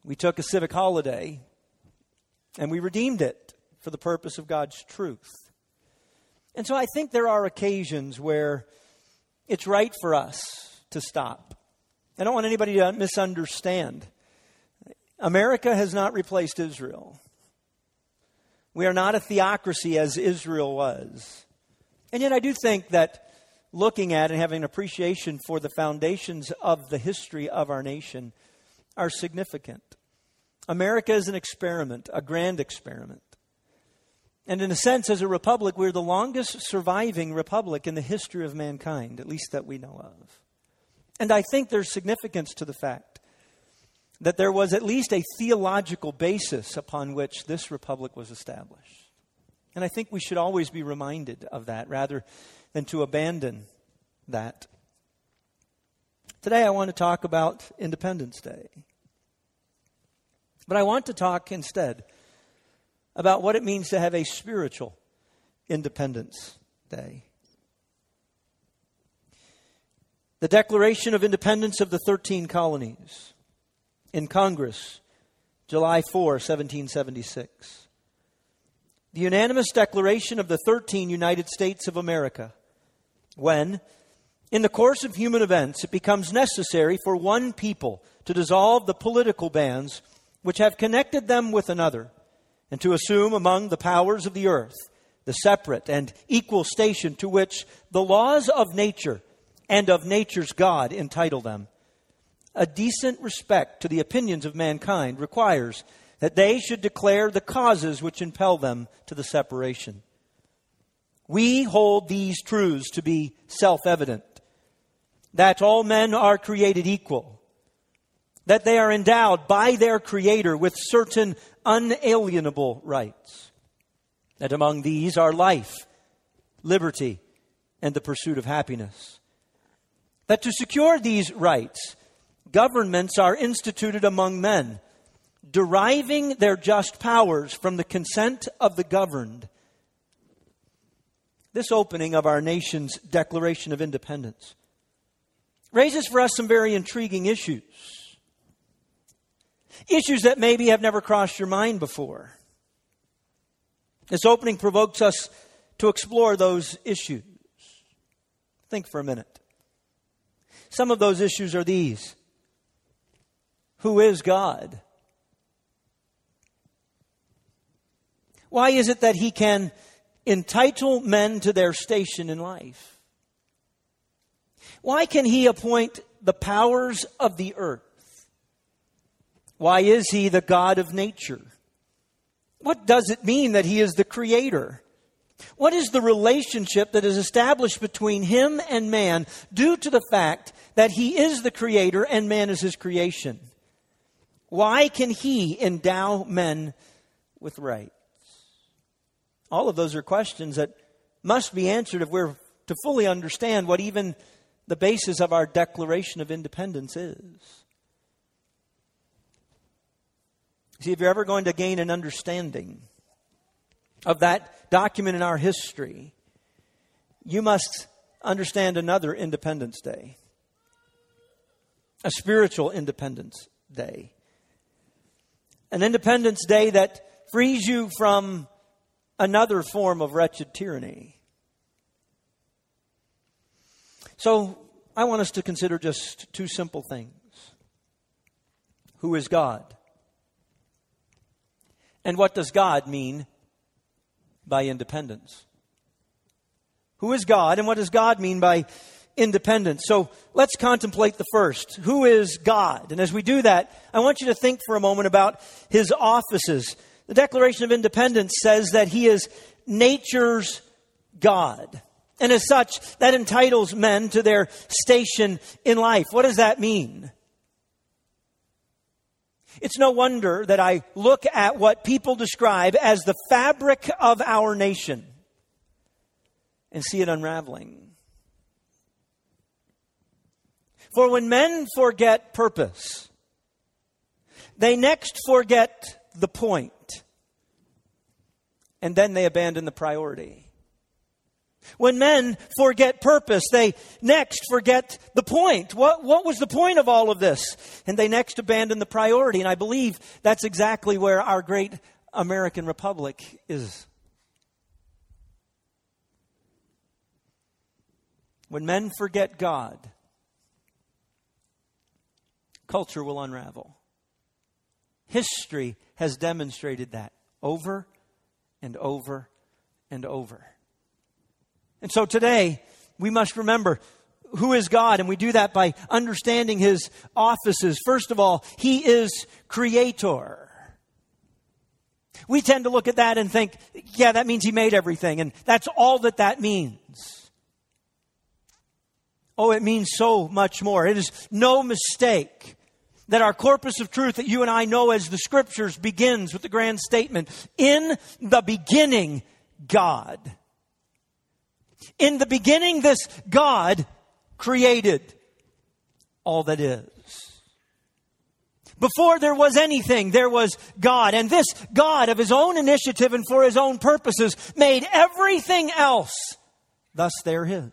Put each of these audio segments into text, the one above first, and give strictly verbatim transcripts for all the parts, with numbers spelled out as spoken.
We took a civic holiday and we redeemed it for the purpose of God's truth. And so I think there are occasions where it's right for us to stop. I don't want anybody to misunderstand. America has not replaced Israel. We are not a theocracy as Israel was. And yet I do think that looking at and having an appreciation for the foundations of the history of our nation are significant. America is an experiment, a grand experiment. And in a sense, as a republic, we're the longest surviving republic in the history of mankind, at least that we know of. And I think there's significance to the fact that there was at least a theological basis upon which this republic was established. And I think we should always be reminded of that rather than to abandon that. Today I want to talk about Independence Day. But I want to talk instead about what it means to have a spiritual Independence Day. The Declaration of Independence of the thirteen Colonies in Congress, July fourth, seventeen seventy-six. The unanimous declaration of the thirteen United States of America, when, in the course of human events, it becomes necessary for one people to dissolve the political bands which have connected them with another, and to assume among the powers of the earth the separate and equal station to which the laws of nature and of nature's God entitle them. A decent respect to the opinions of mankind requires that they should declare the causes which impel them to the separation. We hold these truths to be self-evident, that all men are created equal, that they are endowed by their Creator with certain unalienable rights, that among these are life, liberty, and the pursuit of happiness. That to secure these rights, governments are instituted among men, deriving their just powers from the consent of the governed. This opening of our nation's Declaration of Independence raises for us some very intriguing issues. Issues that maybe have never crossed your mind before. This opening provokes us to explore those issues. Think for a minute. Some of those issues are these. Who is God? Why is it that He can entitle men to their station in life? Why can He appoint the powers of the earth? Why is He the God of nature? What does it mean that He is the Creator? What is the relationship that is established between Him and man due to the fact that He is the Creator and man is His creation? Why can He endow men with rights? All of those are questions that must be answered if we're to fully understand what even the basis of our Declaration of Independence is. See, if you're ever going to gain an understanding of that document in our history, you must understand another Independence Day, a spiritual Independence Day, an Independence Day that frees you from another form of wretched tyranny. So, I want us to consider just two simple things. Who is God? And what does God mean by independence? Who is God, and what does God mean by independence? So let's contemplate the first. Who is God? And as we do that, I want you to think for a moment about His offices. The Declaration of Independence says that He is nature's God. And as such, that entitles men to their station in life. What does that mean? It's no wonder that I look at what people describe as the fabric of our nation and see it unraveling. For when men forget purpose, they next forget the point, and then they abandon the priority. When men forget purpose, they next forget the point. What, what was the point of all of this? And they next abandon the priority. And I believe that's exactly where our great American republic is. When men forget God, culture will unravel. History has demonstrated that over and over and over. And so today, we must remember who is God, and we do that by understanding His offices. First of all, He is Creator. We tend to look at that and think, yeah, that means He made everything, and that's all that that means. Oh, it means so much more. It is no mistake that our corpus of truth that you and I know as the Scriptures begins with the grand statement, in the beginning, God. In the beginning, this God created all that is. Before there was anything, there was God. And this God, of His own initiative and for His own purposes, made everything else. Thus, they're His.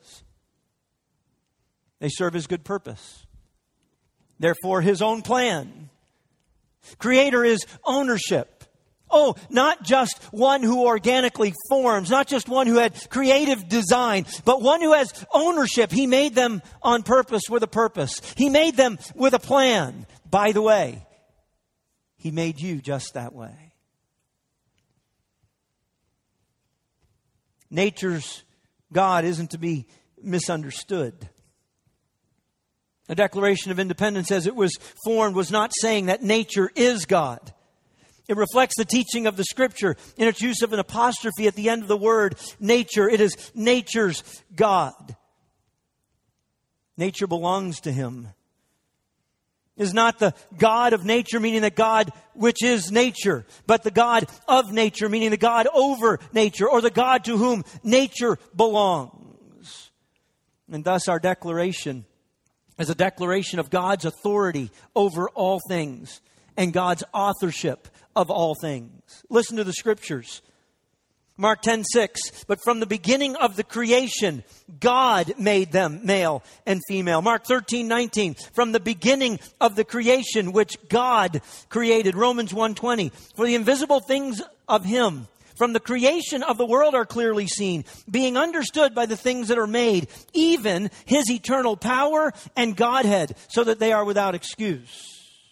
They serve His good purpose. Therefore, His own plan. Creator is ownership. Oh, not just one who organically forms, not just one who had creative design, but one who has ownership. He made them on purpose with a purpose. He made them with a plan. By the way, He made you just that way. Nature's God isn't to be misunderstood. The Declaration of Independence, as it was formed, was not saying that nature is God. It reflects the teaching of the Scripture in its use of an apostrophe at the end of the word nature. It is nature's God. Nature belongs to Him. It is not the God of nature, meaning the God which is nature, but the God of nature, meaning the God over nature, or the God to whom nature belongs. And thus our declaration is a declaration of God's authority over all things and God's authorship of all things. Listen to the Scriptures. Mark ten six, but from the beginning of the creation, God made them male and female. Mark thirteen nineteen, from the beginning of the creation which God created. Romans one twenty, for the invisible things of Him from the creation of the world are clearly seen, being understood by the things that are made, even His eternal power and Godhead, so that they are without excuse.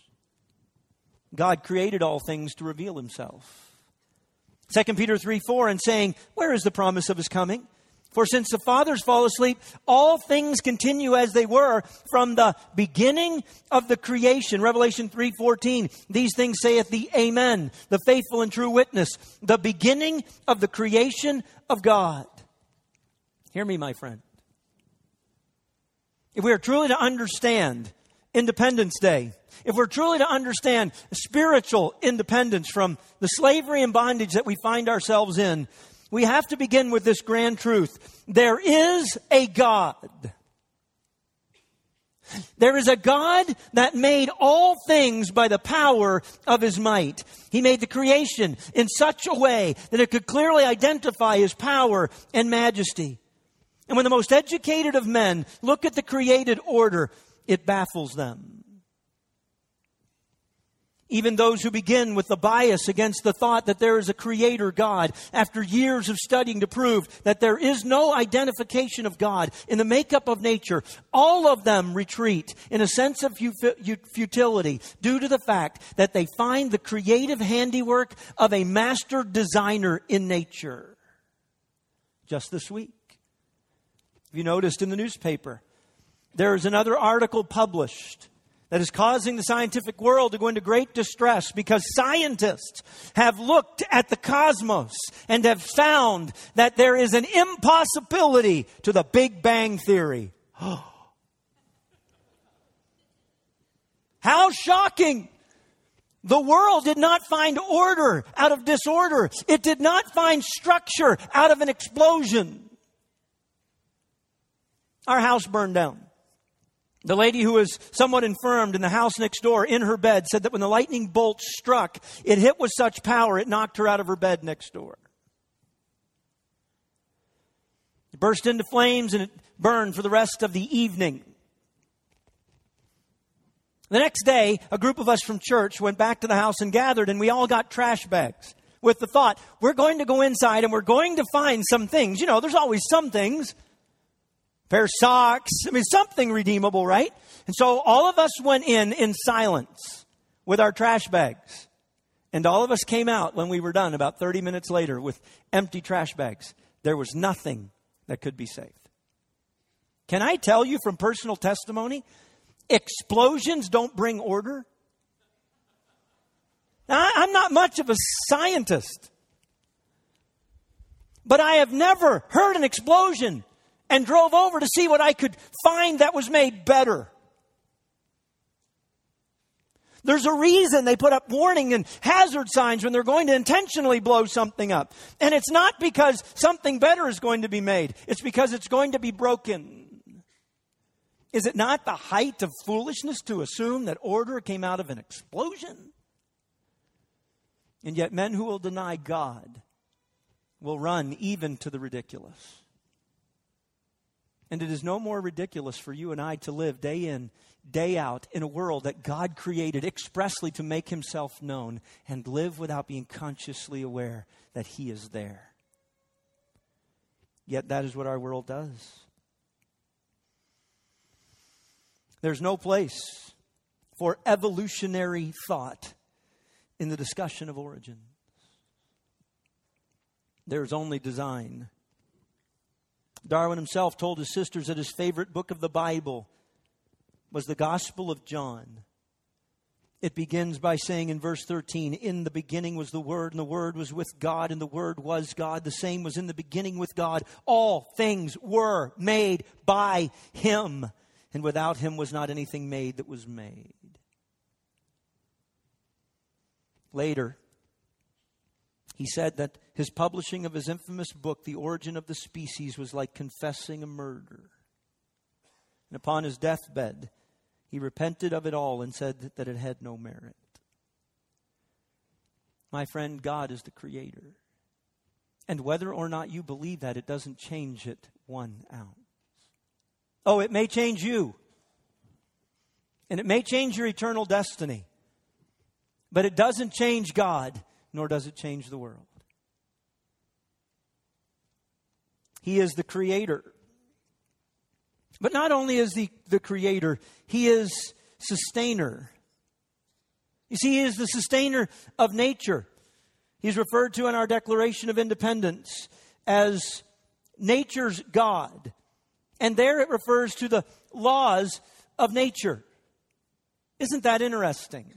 God created all things to reveal Himself. Second Peter three four, and saying, where is the promise of His coming? For since the fathers fall asleep, all things continue as they were from the beginning of the creation. Revelation three fourteen, these things saith the Amen, the faithful and true witness, the beginning of the creation of God. Hear me, my friend. If we are truly to understand Independence Day, if we're truly to understand spiritual independence from the slavery and bondage that we find ourselves in, we have to begin with this grand truth. There is a God. There is a God that made all things by the power of His might. He made the creation in such a way that it could clearly identify His power and majesty. And when the most educated of men look at the created order, it baffles them. Even those who begin with the bias against the thought that there is a creator God, after years of studying to prove that there is no identification of God in the makeup of nature, all of them retreat in a sense of futility due to the fact that they find the creative handiwork of a master designer in nature. Just this week, have you noticed in the newspaper, there is another article published that is causing the scientific world to go into great distress because scientists have looked at the cosmos and have found that there is an impossibility to the Big Bang Theory. How shocking! The world did not find order out of disorder. It did not find structure out of an explosion. Our house burned down. The lady who was somewhat infirmed in the house next door in her bed said that when the lightning bolt struck, it hit with such power it knocked her out of her bed next door. burst into flames and it burned for the rest of the evening. The next day, a group of us from church went back to the house and gathered, and we all got trash bags with the thought, we're going to go inside and we're going to find some things. You know, there's always some things. A pair of socks. I mean, something redeemable, right? And so all of us went in in silence with our trash bags. And all of us came out when we were done about thirty minutes later with empty trash bags. There was nothing that could be saved. Can I tell you from personal testimony, explosions don't bring order? Now, I'm not much of a scientist, but I have never heard an explosion and drove over to see what I could find that was made better. There's a reason they put up warning and hazard signs when they're going to intentionally blow something up. And it's not because something better is going to be made. It's because it's going to be broken. Is it not the height of foolishness to assume that order came out of an explosion? And yet men who will deny God will run even to the ridiculous. And it is no more ridiculous for you and I to live day in, day out in a world that God created expressly to make himself known and live without being consciously aware that he is there. Yet that is what our world does. There's no place for evolutionary thought in the discussion of origins. There's only design. Darwin himself told his sisters that his favorite book of the Bible was the Gospel of John. It begins by saying in verse thirteen, in the beginning was the Word, and the Word was with God, and the Word was God. The same was in the beginning with God. All things were made by him, and without him was not anything made that was made. Later, he said that his publishing of his infamous book, The Origin of the Species, was like confessing a murder. And upon his deathbed, he repented of it all and said that it had no merit. My friend, God is the creator. And whether or not you believe that, it doesn't change it one ounce. Oh, it may change you. And it may change your eternal destiny. But it doesn't change God, nor does it change the world. He is the creator. But not only is he the creator, he is sustainer. You see, he is the sustainer of nature. He's referred to in our Declaration of Independence as nature's God. And there it refers to the laws of nature. Isn't that interesting?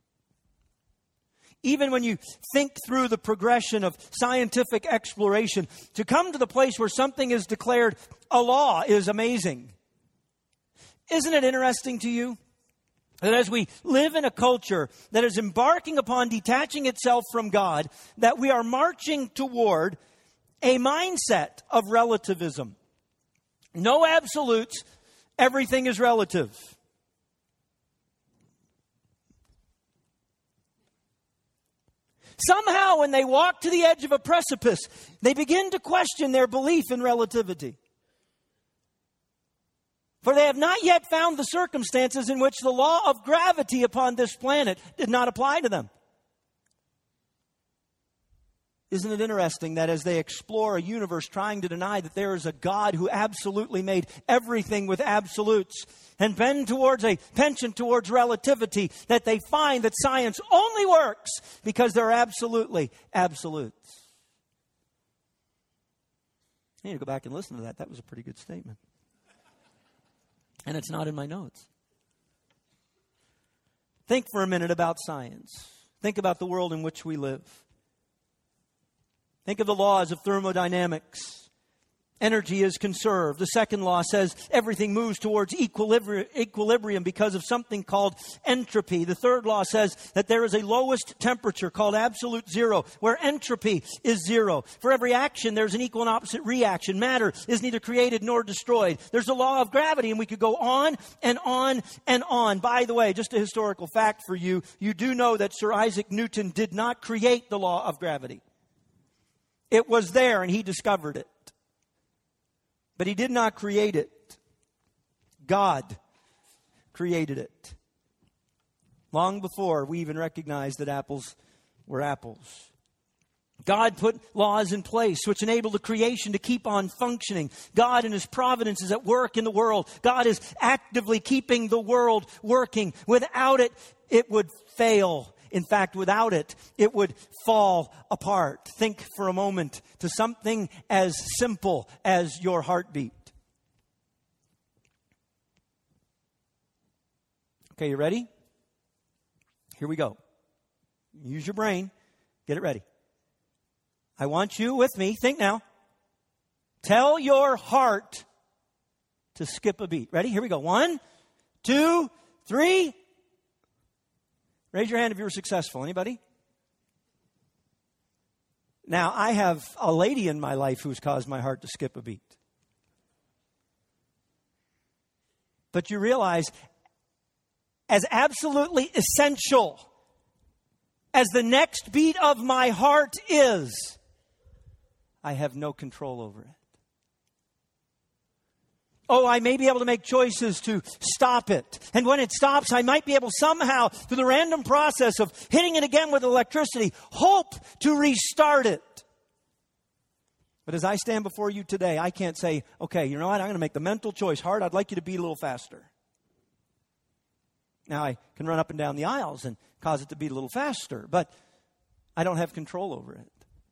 Even when you think through the progression of scientific exploration, to come to the place where something is declared a law is amazing. Isn't it interesting to you that as we live in a culture that is embarking upon detaching itself from God, that we are marching toward a mindset of relativism? No absolutes, everything is relative. Somehow, when they walk to the edge of a precipice, they begin to question their belief in relativity. For they have not yet found the circumstances in which the law of gravity upon this planet did not apply to them. Isn't it interesting that as they explore a universe trying to deny that there is a God who absolutely made everything with absolutes and bend towards a penchant towards relativity, that they find that science only works because there are absolutely absolutes? I need to go back and listen to that. That was a pretty good statement. And it's not in my notes. Think for a minute about science. Think about the world in which we live. Think of the laws of thermodynamics. Energy is conserved. The second law says everything moves towards equilibri- equilibrium because of something called entropy. The third law says that there is a lowest temperature called absolute zero, where entropy is zero. For every action, there's an equal and opposite reaction. Matter is neither created nor destroyed. There's the law of gravity, and we could go on and on and on. By the way, just a historical fact for you, you do know that Sir Isaac Newton did not create the law of gravity. It was there, and he discovered it. But he did not create it. God created it. Long before we even recognized that apples were apples. God put laws in place which enable the creation to keep on functioning. God in His providence is at work in the world. God is actively keeping the world working. Without it, it would fail. In fact, without it, it would fall apart. Think for a moment to something as simple as your heartbeat. Okay, you ready? Here we go. Use your brain. Get it ready. I want you with me. Think now. Tell your heart to skip a beat. Ready? Here we go. One, two, three. Raise your hand if you were successful. Anybody? Now, I have a lady in my life who's caused my heart to skip a beat. But you realize, as absolutely essential as the next beat of my heart is, I have no control over it. Oh, I may be able to make choices to stop it. And when it stops, I might be able somehow, through the random process of hitting it again with electricity, hope to restart it. But as I stand before you today, I can't say, okay, you know what, I'm going to make the mental choice. Heart, I'd like you to beat a little faster. Now, I can run up and down the aisles and cause it to beat a little faster, but I don't have control over it.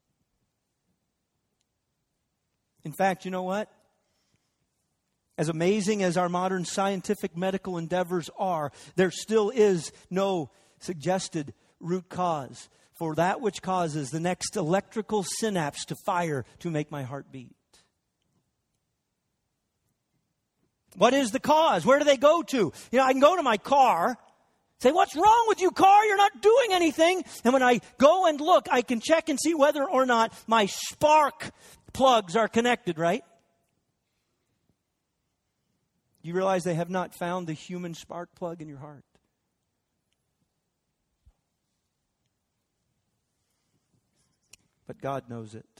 In fact, you know what? As amazing as our modern scientific medical endeavors are, there still is no suggested root cause for that which causes the next electrical synapse to fire to make my heart beat. What is the cause? Where do they go to? You know, I can go to my car, say, what's wrong with you, car? You're not doing anything. And when I go and look, I can check and see whether or not my spark plugs are connected, right? You realize they have not found the human spark plug in your heart. But God knows it.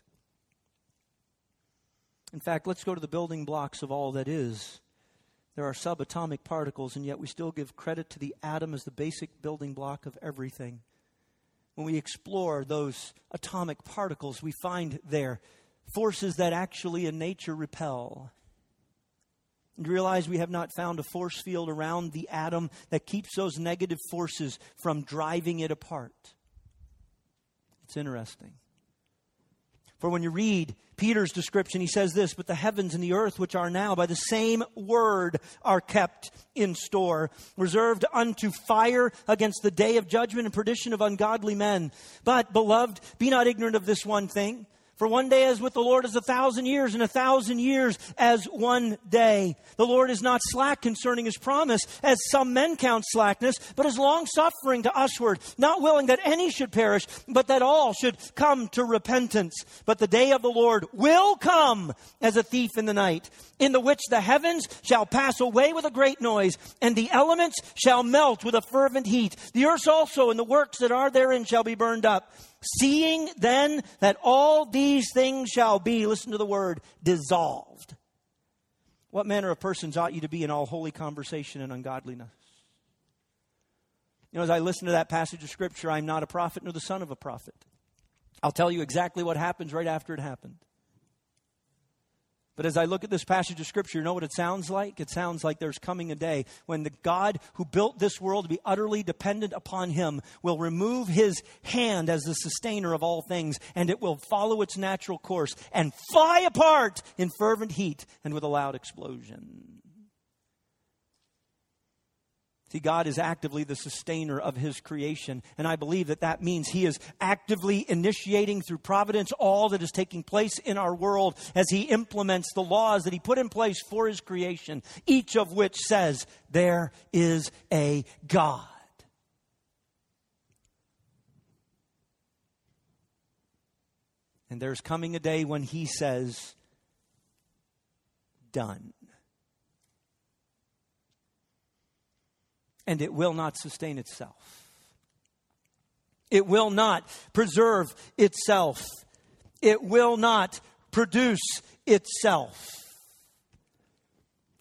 In fact, let's go to the building blocks of all that is. There are subatomic particles, and yet we still give credit to the atom as the basic building block of everything. When we explore those atomic particles, we find there forces that actually in nature repel. You realize we have not found a force field around the atom that keeps those negative forces from driving it apart. It's interesting. For when you read Peter's description, he says this, but the heavens and the earth which are now by the same word are kept in store, reserved unto fire against the day of judgment and perdition of ungodly men. But, beloved, be not ignorant of this one thing. For one day as with the Lord is a thousand years, and a thousand years as one day. The Lord is not slack concerning His promise, as some men count slackness, but is long-suffering to usward, not willing that any should perish, but that all should come to repentance. But the day of the Lord will come as a thief in the night, in the which the heavens shall pass away with a great noise, and the elements shall melt with a fervent heat. The earth also and the works that are therein shall be burned up. Seeing then that all these things shall be, listen to the word, dissolved. What manner of persons ought you to be in all holy conversation and ungodliness? You know, as I listen to that passage of Scripture, I'm not a prophet nor the son of a prophet. I'll tell you exactly what happens right after it happened. But as I look at this passage of Scripture, you know what it sounds like? It sounds like there's coming a day when the God who built this world to be utterly dependent upon Him will remove His hand as the sustainer of all things, and it will follow its natural course and fly apart in fervent heat and with a loud explosion. See, God is actively the sustainer of His creation, and I believe that that means He is actively initiating through providence all that is taking place in our world as He implements the laws that He put in place for His creation, each of which says, there is a God. And there's coming a day when He says, done. And it will not sustain itself. It will not preserve itself. It will not produce itself.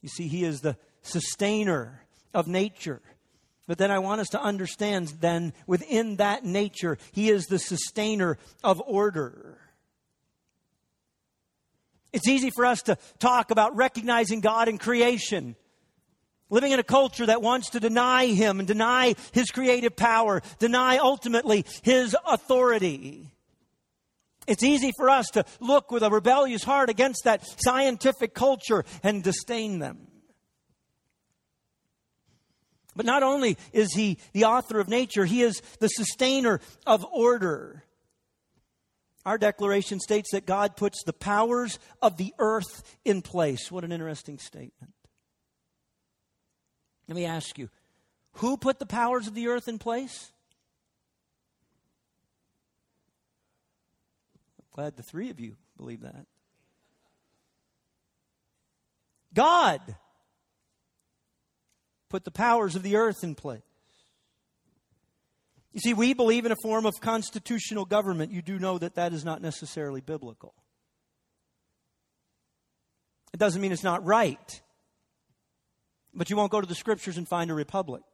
You see, He is the sustainer of nature. But then I want us to understand then within that nature, He is the sustainer of order. It's easy for us to talk about recognizing God in creation, living in a culture that wants to deny Him and deny His creative power, deny ultimately His authority. It's easy for us to look with a rebellious heart against that scientific culture and disdain them. But not only is He the author of nature, He is the sustainer of order. Our declaration states that God puts the powers of the earth in place. What an interesting statement. Let me ask you, who put the powers of the earth in place? I'm glad the three of you believe that. God put the powers of the earth in place. You see, we believe in a form of constitutional government. You do know that that is not necessarily biblical. It doesn't mean it's not right. But you won't go to the Scriptures and find a republic.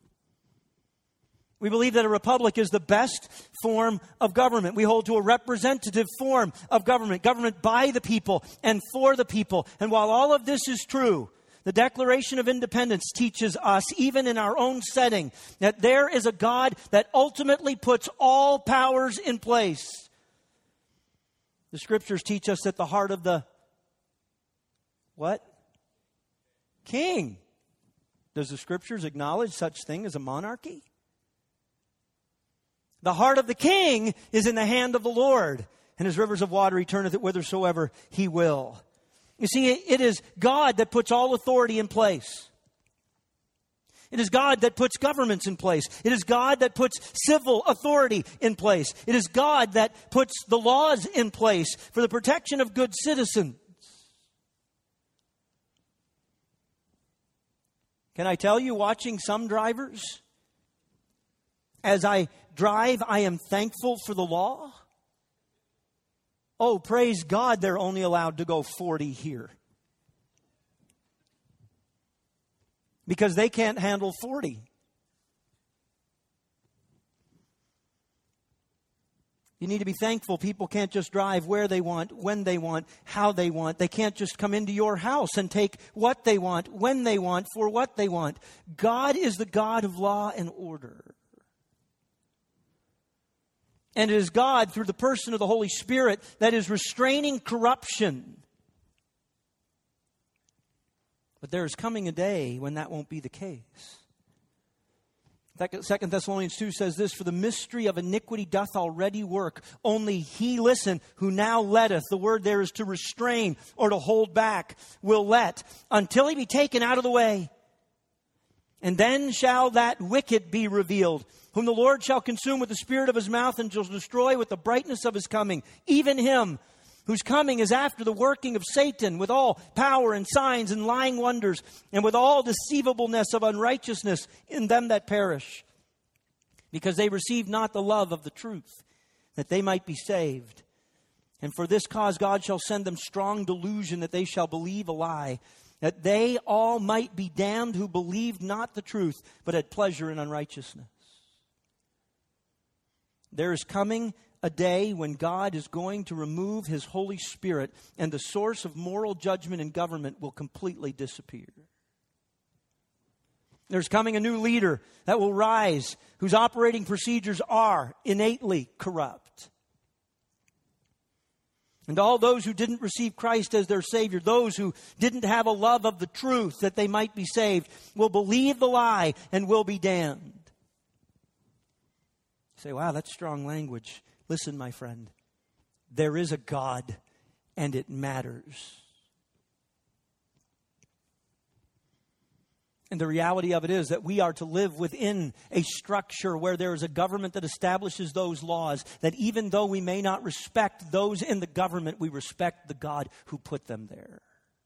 We believe that a republic is the best form of government. We hold to a representative form of government, government by the people and for the people. And while all of this is true, the Declaration of Independence teaches us, even in our own setting, that there is a God that ultimately puts all powers in place. The Scriptures teach us that the heart of the what? King. Does the Scriptures acknowledge such thing as a monarchy? The heart of the king is in the hand of the Lord, and His rivers of water He turneth it whithersoever He will. You see, it is God that puts all authority in place. It is God that puts governments in place. It is God that puts civil authority in place. It is God that puts the laws in place for the protection of good citizens. Can I tell you, watching some drivers, as I drive, I am thankful for the law. Oh, praise God, they're only allowed to go forty here. Because they can't handle forty. You need to be thankful. People can't just drive where they want, when they want, how they want. They can't just come into your house and take what they want, when they want, for what they want. God is the God of law and order. And it is God, through the person of the Holy Spirit, that is restraining corruption. But there is coming a day when that won't be the case. Second Thessalonians two says this, for the mystery of iniquity doth already work. Only he, listen, who now letteth, the word there is to restrain or to hold back, will let, until he be taken out of the way. And then shall that wicked be revealed, whom the Lord shall consume with the spirit of His mouth and shall destroy with the brightness of His coming. Even him whose coming is after the working of Satan, with all power and signs and lying wonders, and with all deceivableness of unrighteousness in them that perish, because they receive not the love of the truth, that they might be saved. And for this cause God shall send them strong delusion, that they shall believe a lie, that they all might be damned who believed not the truth, but had pleasure in unrighteousness. There is coming a day when God is going to remove His Holy Spirit, and the source of moral judgment and government will completely disappear. There's coming a new leader that will rise, whose operating procedures are innately corrupt. And all those who didn't receive Christ as their Savior, those who didn't have a love of the truth that they might be saved, will believe the lie and will be damned. You say, wow, that's strong language. Listen, my friend, there is a God and it matters. And the reality of it is that we are to live within a structure where there is a government that establishes those laws, that even though we may not respect those in the government, we respect the God who put them there.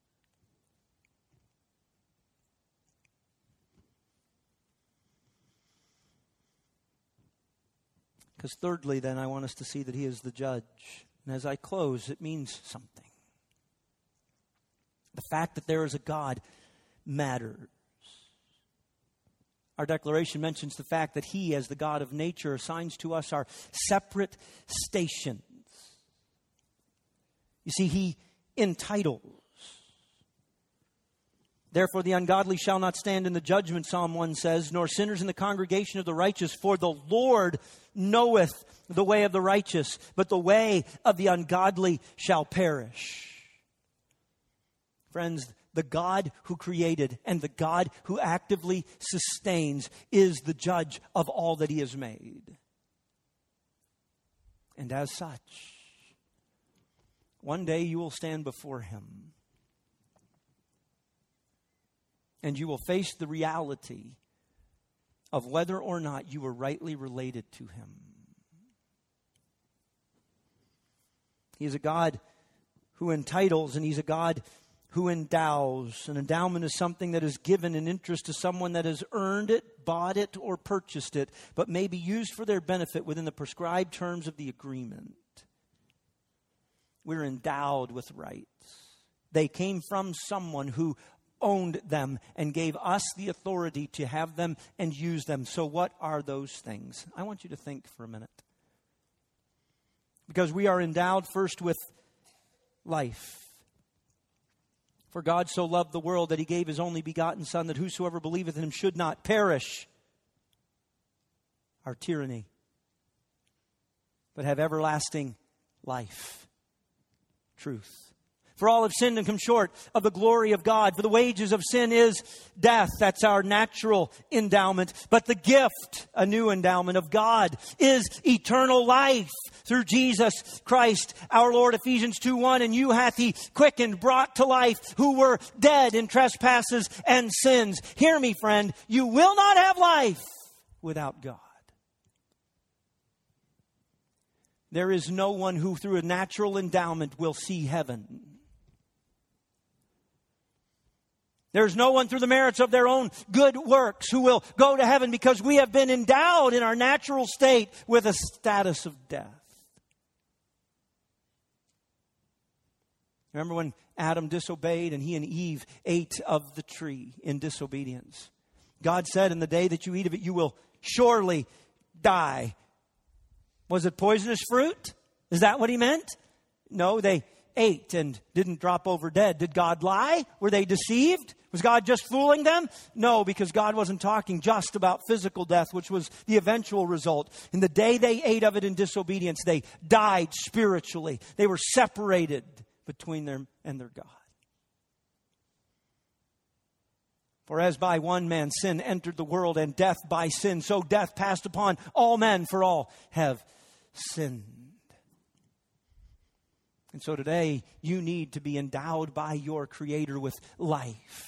Because thirdly, then, I want us to see that He is the judge. And as I close, it means something. The fact that there is a God matters. Our declaration mentions the fact that He, as the God of nature, assigns to us our separate stations. You see, He entitles. Therefore, the ungodly shall not stand in the judgment, Psalm one says, nor sinners in the congregation of the righteous. For the Lord knoweth the way of the righteous, but the way of the ungodly shall perish. Friends, the God who created and the God who actively sustains is the judge of all that He has made. And as such, one day you will stand before Him. And you will face the reality of whether or not you were rightly related to Him. He is a God who entitles, and He's a God who endows. An endowment is something that is given in interest to someone that has earned it, bought it, or purchased it, but may be used for their benefit within the prescribed terms of the agreement. We're endowed with rights. They came from someone who owned them and gave us the authority to have them and use them. So what are those things? I want you to think for a minute. Because we are endowed first with life. For God so loved the world that He gave His only begotten Son, that whosoever believeth in Him should not perish. Our tyranny. But have everlasting life. Truth. For all have sinned and come short of the glory of God. For the wages of sin is death. That's our natural endowment. But the gift, a new endowment of God, is eternal life through Jesus Christ our Lord. Ephesians two one, and you hath He quickened, brought to life, who were dead in trespasses and sins. Hear me, friend, you will not have life without God. There is no one who through a natural endowment will see heaven. There's no one through the merits of their own good works who will go to heaven, because we have been endowed in our natural state with a status of death. Remember when Adam disobeyed and he and Eve ate of the tree in disobedience? God said, in the day that you eat of it, you will surely die. Was it poisonous fruit? Is that what He meant? No, they ate and didn't drop over dead. Did God lie? Were they deceived? Was God just fooling them? No, because God wasn't talking just about physical death, which was the eventual result. In the day they ate of it in disobedience, they died spiritually. They were separated between them and their God. For as by one man sin entered the world, and death by sin, so death passed upon all men, for all have sinned. And so today, you need to be endowed by your Creator with life.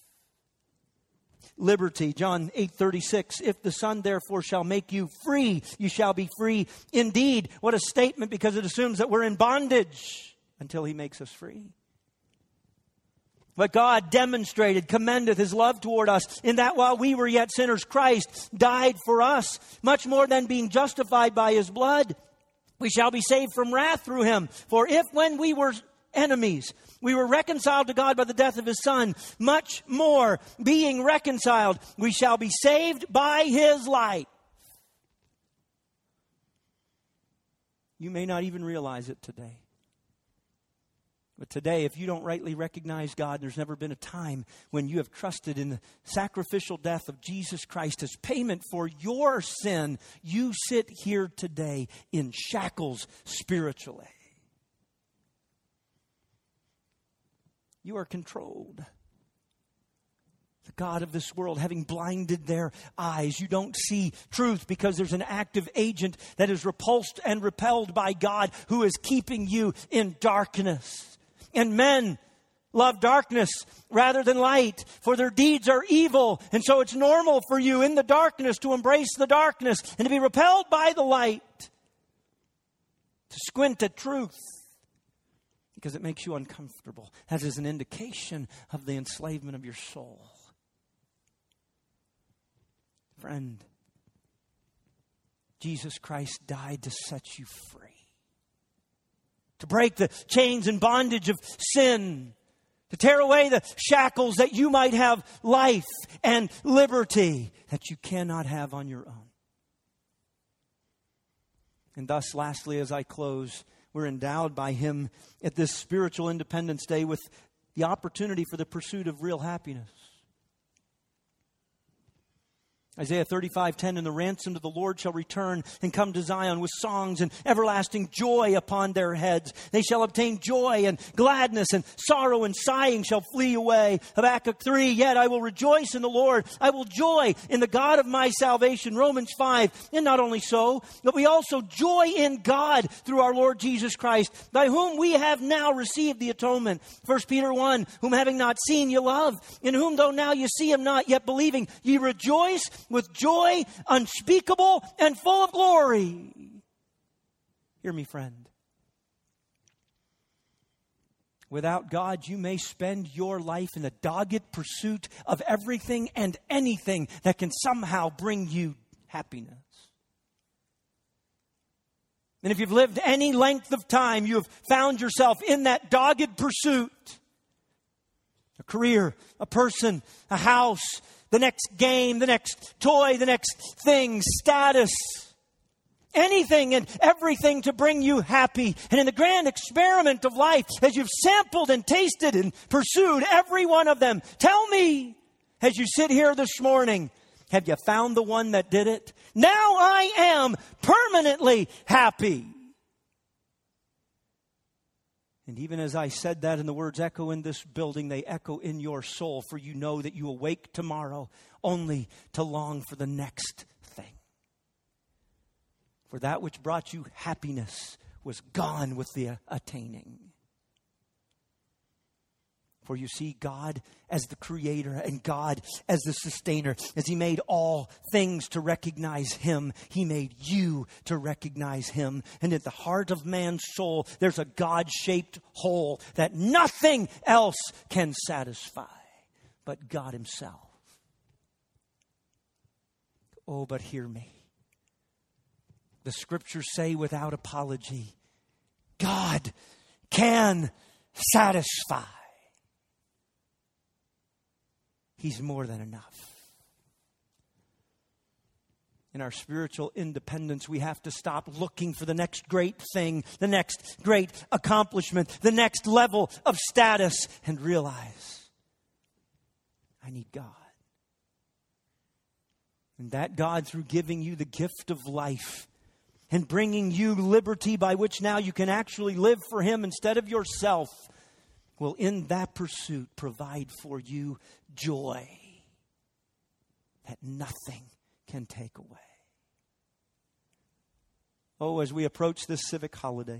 Liberty, John eight thirty-six, if the Son therefore shall make you free, you shall be free indeed. What a statement, because it assumes that we're in bondage until He makes us free. But God demonstrated, commendeth His love toward us, in that while we were yet sinners, Christ died for us. Much more than being justified by His blood, we shall be saved from wrath through Him. For if when we were enemies, we were reconciled to God by the death of His Son, much more, being reconciled, we shall be saved by His life. You may not even realize it today. But today, if you don't rightly recognize God, there's never been a time when you have trusted in the sacrificial death of Jesus Christ as payment for your sin, you sit here today in shackles spiritually. You are controlled. The God of this world having blinded their eyes. You don't see truth because there's an active agent that is repulsed and repelled by God who is keeping you in darkness. And men love darkness rather than light, for their deeds are evil. And so it's normal for you in the darkness to embrace the darkness and to be repelled by the light, to squint at truth, because it makes you uncomfortable. That is an indication of the enslavement of your soul. Friend, Jesus Christ died to set you free. To break the chains and bondage of sin. To tear away the shackles that you might have life and liberty that you cannot have on your own. And thus, lastly, as I close, we're endowed by Him at this Spiritual Independence Day with the opportunity for the pursuit of real happiness. Isaiah thirty-five ten, and the ransomed of the Lord shall return and come to Zion with songs and everlasting joy upon their heads. They shall obtain joy and gladness, and sorrow and sighing shall flee away. Habakkuk three, yet I will rejoice in the Lord. I will joy in the God of my salvation. Romans five, and not only so, but we also joy in God through our Lord Jesus Christ, by whom we have now received the atonement. First Peter one, whom having not seen ye love, in whom though now ye see Him not, yet believing ye rejoice with joy unspeakable and full of glory. Hear me, friend. Without God, you may spend your life in the dogged pursuit of everything and anything that can somehow bring you happiness. And if you've lived any length of time, you have found yourself in that dogged pursuit. A career, a person, a house, the next game, the next toy, the next thing, status, anything and everything to bring you happy. And in the grand experiment of life, as you've sampled and tasted and pursued every one of them, tell me, as you sit here this morning, have you found the one that did it? Now I am permanently happy. And even as I said that, and the words echo in this building, they echo in your soul, for you know that you awake tomorrow only to long for the next thing. For that which brought you happiness was gone with the attaining. For you see, God as the creator and God as the sustainer, as He made all things to recognize Him, He made you to recognize Him. And at the heart of man's soul, there's a God-shaped hole that nothing else can satisfy but God Himself. Oh, but hear me. The Scriptures say without apology, God can satisfy. He's more than enough. In our spiritual independence, we have to stop looking for the next great thing, the next great accomplishment, the next level of status, and realize, I need God. And that God, through giving you the gift of life and bringing you liberty by which now you can actually live for Him instead of yourself, will in that pursuit provide for you joy that nothing can take away. Oh, as we approach this civic holiday,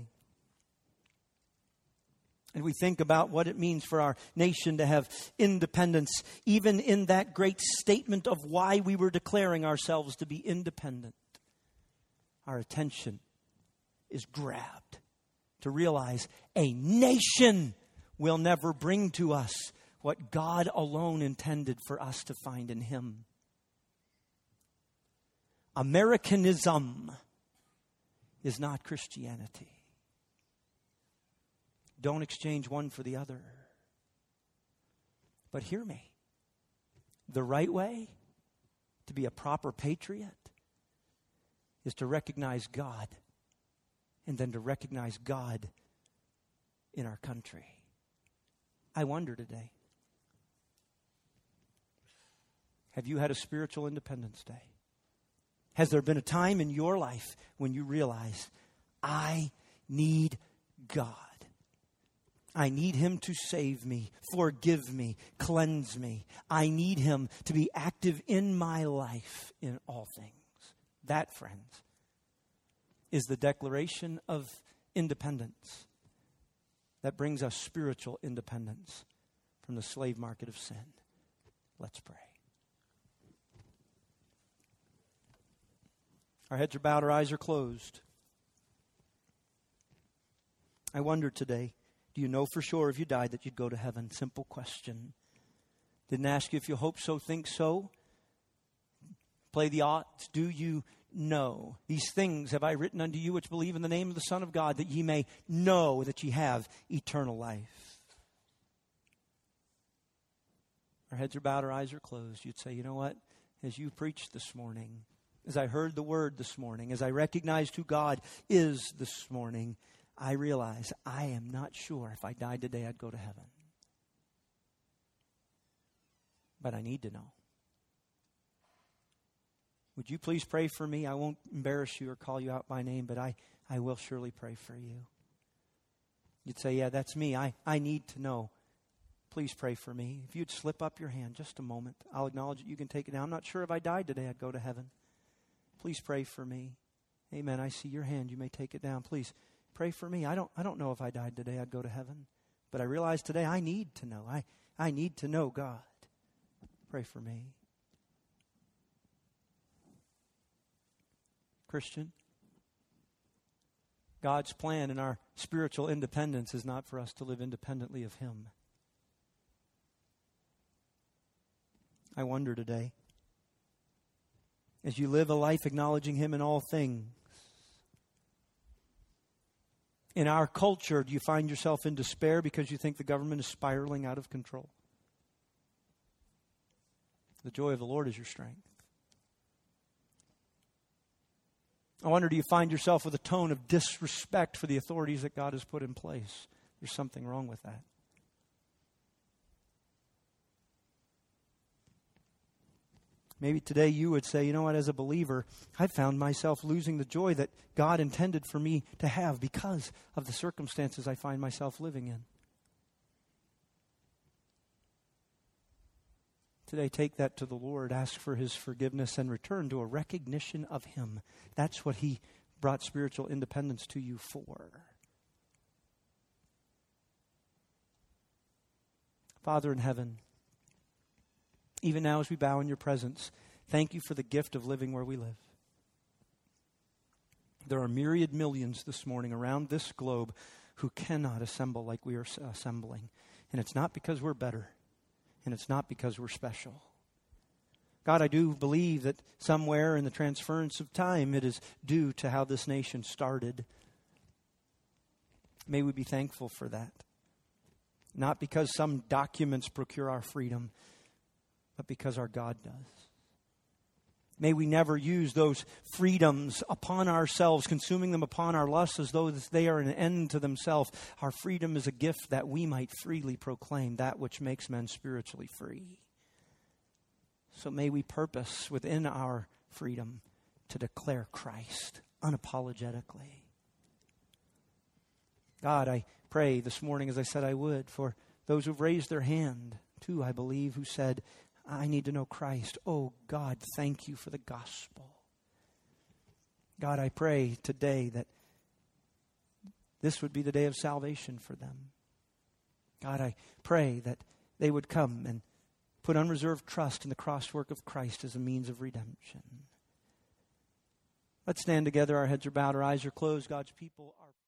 and we think about what it means for our nation to have independence, even in that great statement of why we were declaring ourselves to be independent, our attention is grabbed to realize a nation will never bring to us what God alone intended for us to find in Him. Americanism is not Christianity. Don't exchange one for the other. But hear me. The right way to be a proper patriot is to recognize God, and then to recognize God in our country. I wonder today, have you had a spiritual Independence Day? Has there been a time in your life when you realize, I need God. I need Him to save me, forgive me, cleanse me. I need Him to be active in my life in all things. That, friends, is the declaration of independence that brings us spiritual independence from the slave market of sin. Let's pray. Our heads are bowed, our eyes are closed. I wonder today, do you know for sure if you died that you'd go to heaven? Simple question. Didn't ask you if you hope so, think so. Play the odds. Do you know? These things have I written unto you which believe in the name of the Son of God, that ye may know that ye have eternal life. our heads are bowed, our eyes are closed, you'd say, you know what? As you preached this morning, as I heard the word this morning, as I recognized who God is this morning, I realize I am not sure if I died today I'd go to heaven. But I need to know. Would you please pray for me? I won't embarrass you or call you out by name, but I, I will surely pray for you. You'd say, yeah, that's me. I, I need to know. Please pray for me. If you'd slip up your hand just a moment, I'll acknowledge that you can take it down. I'm not sure if I died today I'd go to heaven. Please pray for me. Amen. I see your hand. You may take it down. Please pray for me. I don't I don't know if I died today I'd go to heaven. But I realize today I need to know. I, I need to know God. Pray for me. Christian, God's plan in our spiritual independence is not for us to live independently of Him. I wonder today, as you live a life acknowledging Him in all things, in our culture, do you find yourself in despair because you think the government is spiraling out of control? The joy of the Lord is your strength. I wonder, do you find yourself with a tone of disrespect for the authorities that God has put in place? There's something wrong with that. Maybe today you would say, you know what, as a believer, I found myself losing the joy that God intended for me to have because of the circumstances I find myself living in. Today, take that to the Lord, ask for His forgiveness, and return to a recognition of Him. That's what He brought spiritual independence to you for. Father in heaven, even now as we bow in your presence, thank you for the gift of living where we live. There are myriad millions this morning around this globe who cannot assemble like we are assembling. And it's not because we're better. And it's not because we're special. God, I do believe that somewhere in the transference of time it is due to how this nation started. May we be thankful for that. Not because some documents procure our freedom, but because our God does. May we never use those freedoms upon ourselves, consuming them upon our lusts as though they are an end to themselves. Our freedom is a gift that we might freely proclaim that which makes men spiritually free. So may we purpose within our freedom to declare Christ unapologetically. God, I pray this morning, as I said I would, for those who've raised their hand, too, I believe, who said, I need to know Christ. Oh, God, thank you for the gospel. God, I pray today that this would be the day of salvation for them. God, I pray that they would come and put unreserved trust in the cross work of Christ as a means of redemption. Let's stand together. Our heads are bowed, our eyes are closed. God's people are